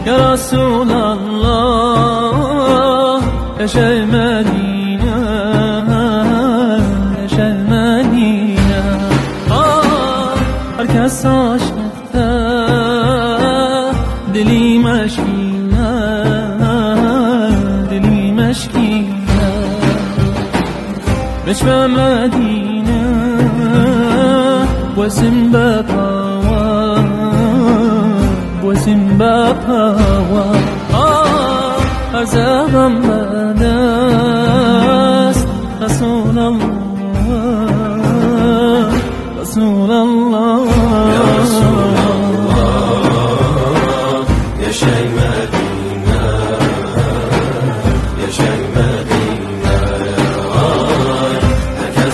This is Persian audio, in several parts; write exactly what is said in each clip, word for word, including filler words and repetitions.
يا رسول الله يا شيخ مدينة يا شيخ مدينة آه هركس عاشقته دلی مشکینه دلی مشکینه بچ به مدینه واسم بپاوا واسم بپاوا آه هر زبم بدست رسول الله رسول الله يا رسول الله يا شيخ مدينة يا شيخ مدينة هركز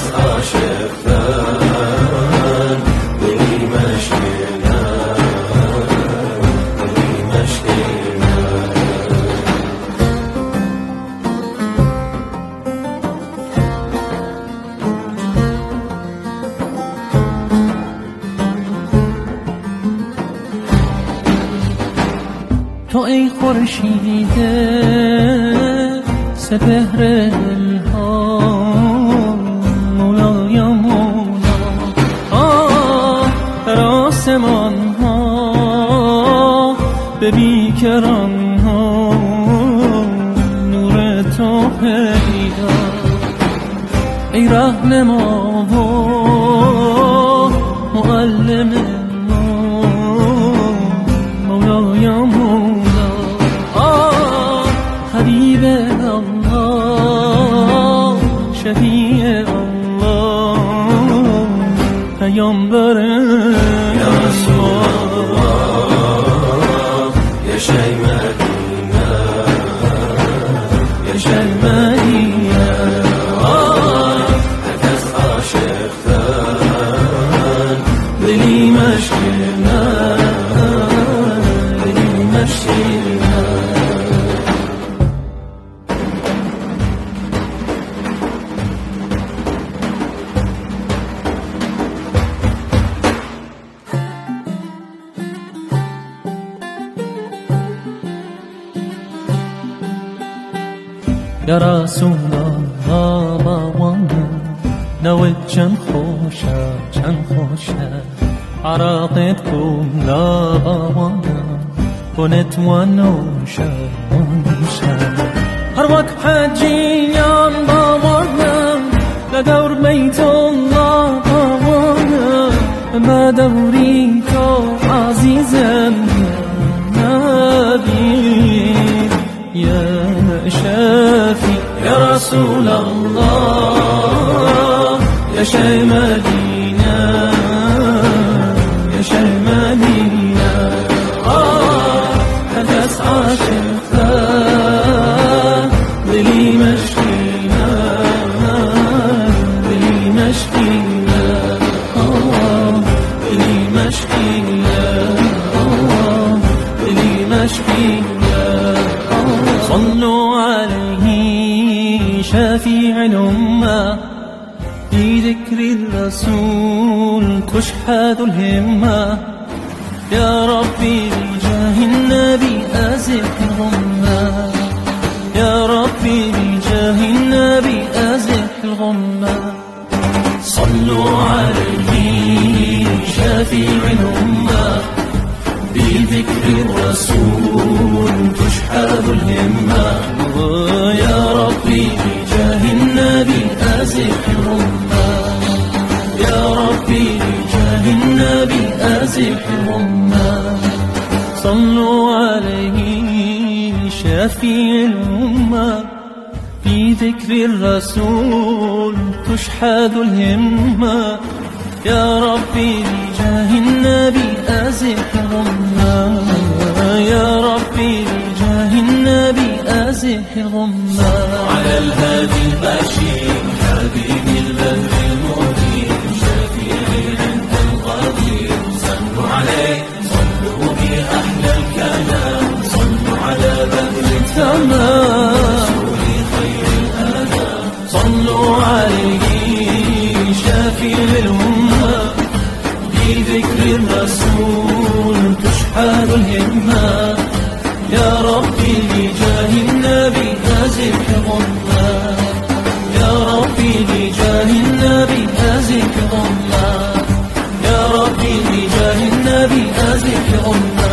عاشقتن دلی مشکینه دلی مشکینه تو ای خورشید سپهر دلها مولا یا مولا آه در آسمان ها به بیکران ها نور تو پیدا ای رهنما و معلم مولا یا مولا حبیب الله شفیع الله پیامبر يا رسول الله يا شيخ مدينة يا شيخ مدينة هركز عاشقتن دلی مشکینه دلی مشکینه یا رسول الله باوانا نوید چند خوشه چند خوشه عراقت کن لا باوانا کنت ونوشه ونوشه هر وقت حجیان باوانا لدور بیت الله باوانا ما دوری تو عزیزم نبی يا شافي يا رسول الله يا شيخ مدينة يا شيخ مدينة آه هركز عاشقتن دلی مشکینه دلی مشکینه آه دلی مشکینه آه دلی مشکینه صلوا عليه شفيع الأمة في ذكر الرسول تشحذ الهمة يا ربي بجاه النبي أزح الغمة يا ربي بجاه النبي أزح الغمة صلوا عليه شفيع الأمة بذكر الرسول تشحذ الهمة يا ربي بجاه النبي أزح الغمة يا ربي بجاه النبي أزح الغمة صلوا عليه شفيع الأمة في ذكر الرسول تشحذ الهمة يا ربي بجاه النبي أزح الغمة يا ربي بجاه النبي أزح الغمة على الهادي البشير حبيب البدر المبين شفيع عند القدير صلوا عليه صلوا بأحلى الكلام صلوا على بدر التمام خير الأنام صلوا عليه شفيع الأمة بذكر الرسول تشحذ الهمة لجاه النبي أزك غمة، يا ربي لجاه النبي أزك غمة، يا ربي لجاه النبي أزك غمة.